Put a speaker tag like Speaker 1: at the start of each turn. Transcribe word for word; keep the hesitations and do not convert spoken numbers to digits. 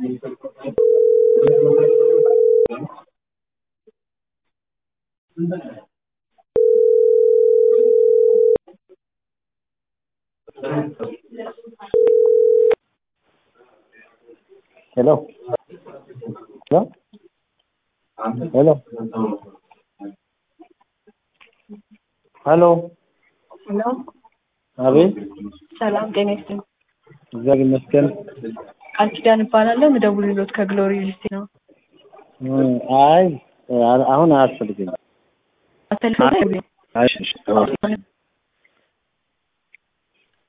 Speaker 1: Hello. Hello. Hello. Hello.
Speaker 2: Hello.
Speaker 1: አቤት።
Speaker 2: ሰላም ጤና ይስጥልኝ።
Speaker 1: እግዚአብሔር ይመስገን።
Speaker 2: ቃል ኪዳን እባላለሁ። የምደውልልዎት ከግሎሪ ሪልስቴት ነው።
Speaker 1: አይ አሁን አያስፈልግም።
Speaker 2: አተልፈኝ
Speaker 1: እሺ እሺ